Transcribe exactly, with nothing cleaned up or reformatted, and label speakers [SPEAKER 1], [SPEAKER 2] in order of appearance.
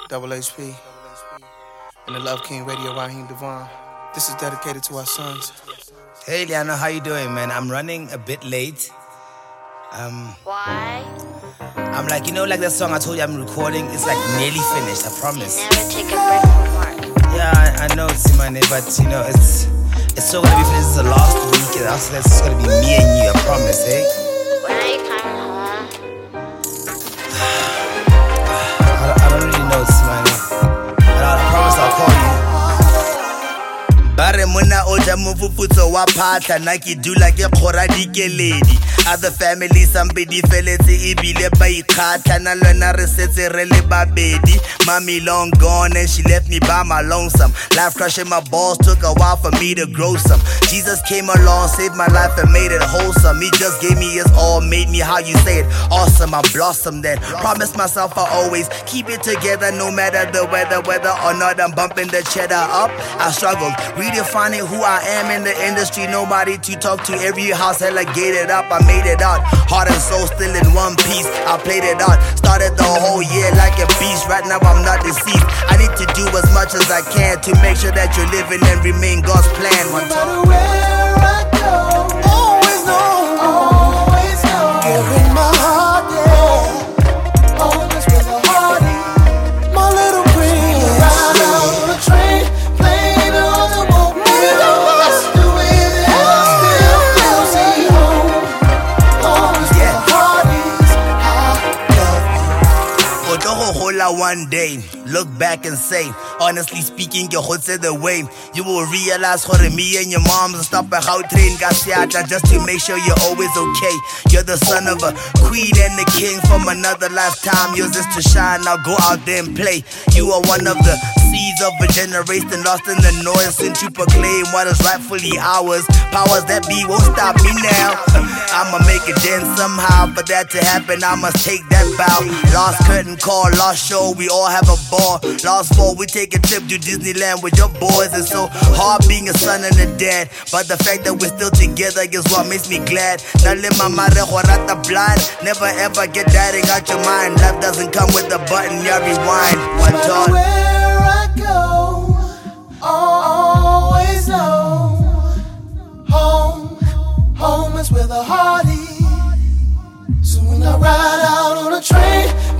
[SPEAKER 1] Double H P, and the Love King Radio, Raheem Devon. This is dedicated to our sons.
[SPEAKER 2] Hey, Liana, how you doing, man? I'm running a bit late. Um,
[SPEAKER 3] Why?
[SPEAKER 2] I'm like, you know, like that song I told you I'm recording? It's like nearly finished, I promise.
[SPEAKER 3] You never take a break from work.
[SPEAKER 2] Yeah, I, I know, Simane, but, you know, it's it's so gonna be finished. It's the last week, and after that, it's gonna be me and you, I promise, eh?
[SPEAKER 3] When are you coming home?
[SPEAKER 2] I, I don't really know, Simane. But I, I promise I'll call you. Bare mona oja mufufutso wa phata na ke dula ke khora dikeledi. Other families somebody feletse ibile ba ikhatla na lona re setse re le babedi. Mommy long gone and she left me by my lonesome. Life crushing my balls, took a while for me to grow some. Jesus came along, saved my life and made it wholesome. He just gave me his all, made me, how you say it, awesome. I blossomed then. Promised myself I always keep it together no matter the weather, whether or not I'm bumping the cheddar up. I struggled, redefining who I am in the industry. Nobody to talk to, every house hella gated up. I made it out, heart and soul still in one piece. I played it out, started the whole year like a beast. Right now I'm not deceived. I need to do as much as I can to make sure that you're living and remain God's plan.
[SPEAKER 4] No matter where I go, always know, always know. Giving my heart, yeah. Always with a hearty, my little queen. Ride out on a train, playing on the boat. That's the way that I still feel. See home, always with a hearties. I love you.
[SPEAKER 2] Otoho hola one day, look back and say, honestly speaking, your heart said the way. You will realize how me and your moms stop at how train Gasiata just to make sure you're always okay. You're the son of a queen and the king from another lifetime. Yours is to shine, now go out there and play. You are one of the seeds of a generation lost in the noise since you proclaim what is rightfully ours. Powers that be won't stop me now. I'ma make a dent somehow. For that to happen, I must take that bow. Lost curtain call, lost show, we all have a ball. Lost fall, we take a trip to Disneyland with your boys. It's so hard being a son and a dad, but the fact that we're still together is what makes me glad. Now let my mare rata blind. Never ever get that out your mind. Love doesn't come with a button, you rewind. One
[SPEAKER 4] No matter where I go, always know. Home, home is where the heart is. So when I ride out on a train,